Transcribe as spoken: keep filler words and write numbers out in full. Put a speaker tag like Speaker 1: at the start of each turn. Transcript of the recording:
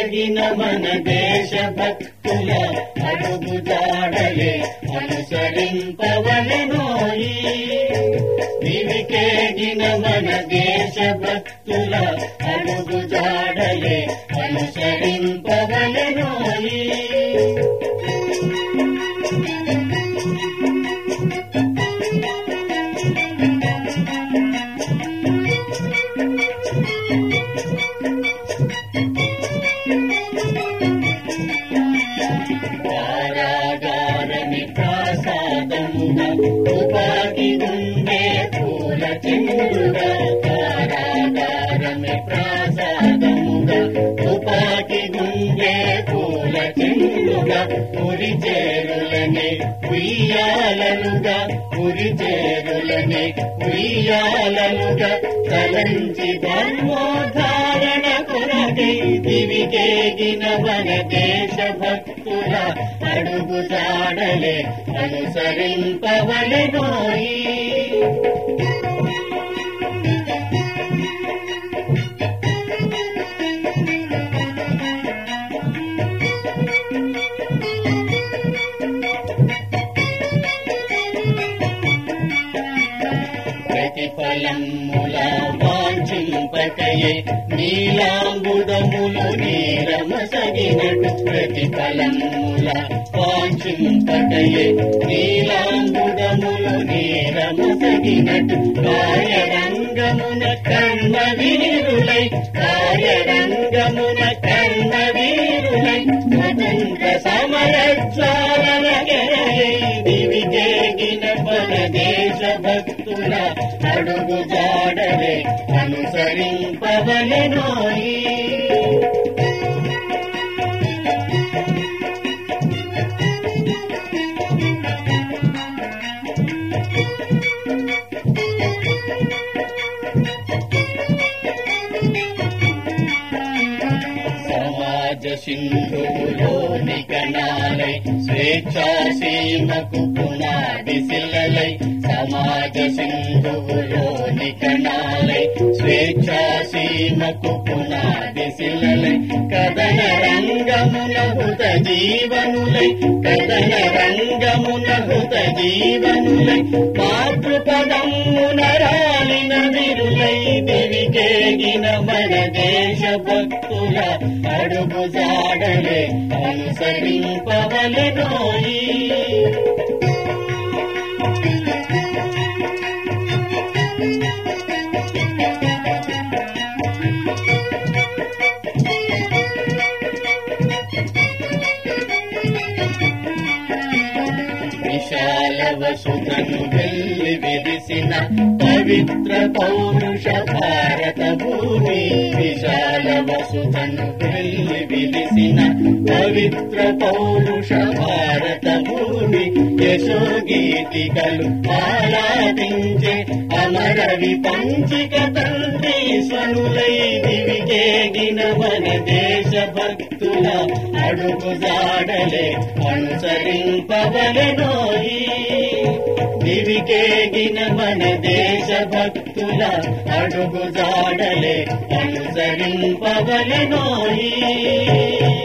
Speaker 1: దివికేగిన మన దేశ భక్తుల అడుగు జాడలే అనుసరింపవలెనోయి. దివికేగిన మన దేశ భక్తుల అడుగు జాడలే అనుసరింపవలెనోయి. కారాగారమి ప్రసాదముగా తుపాకి గుండె పూల చెండుగా. కారాగారమి ప్రసాదముగా తుపాకి గుండె పూల చెండుగా. పురి చేరులనే ఉయ్యాలలుగా పురి చేరులనే ఉయ్యాలలుగా. తలంచి ధర్మోద్ధారణ కొరకై దివికేగిన మన దేశ భక్తుల అడుగు జాడలే అనుసరింపవలెనోయి. ప్రతిఫలముల వాంఛింపకయే నీలాంబుదములు నీరమసగినట్టు. ప్రతిఫలముల వాంఛింపకయే నీలాంబుదములు నీరమసగినట్టు. కార్యరంగమున కర్మ వీరులై కార్యరంగమున కర్మ వీరులై స్వతంత్ర సమరజ్వాలన గెరయై దివికేగిన మన దేశ భక్తుల అడుగు జాడలే అనుసరింపవలెనోయి. సమాజ సింధువులోని కణాలై స్వేచ్ఛాసీమకు పునాది శిలలై. సమాజ సింధువులోని కణాలై స్వేచ్ఛాసీమకు పునాది శిలలై. కథన రంగమున హృత జీవనులై కథన రంగమున హృత జీవనులై. మాతృపదమున రాలిన విరులై దివికేగిన మన దేశ భక్తుల అడుగు జాడలే అనుసరింపవలెనోయి. విశాల వసుధను వెళ్ళి విరిసిన పవిత్ర పౌరుష భారత భూమి. విశాల వసుధను వెళ్ళి విరిసిన పవిత్ర పౌరుష భారత భూమి. యశోగీతికలు ఆరాధించే అమర విపంచిక తండ్రి స్వనులై దివికేగిన మన దేశ భక్తుల అడుగు జాడలే అనుసరింపవలెనోయి. దివికేగిన మన దేశ భక్తుల అడుగు జాడలే అనుసరింపవలెనోయి.